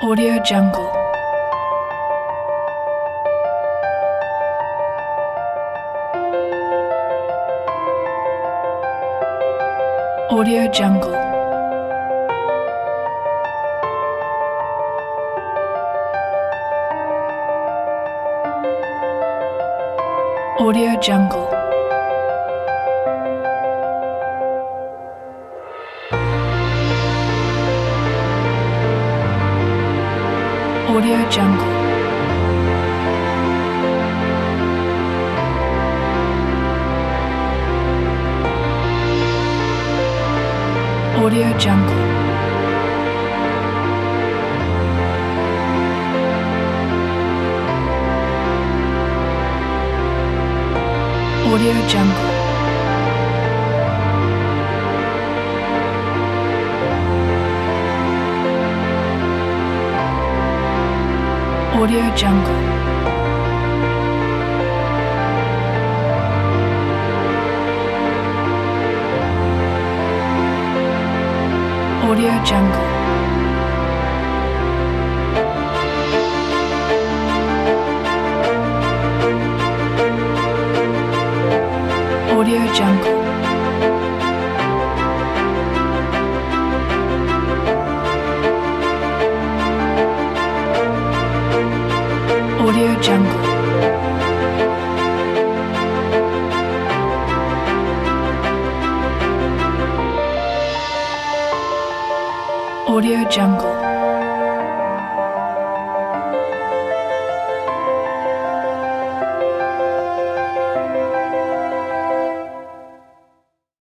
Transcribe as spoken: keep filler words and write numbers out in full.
Audio Jungle. Audio Jungle. Audio Jungle. Audio Jungle. Audio Jungle. Audio Jungle. Audio Jungle. Audio Jungle. Audio Jungle. Audio Jungle. Audio Jungle.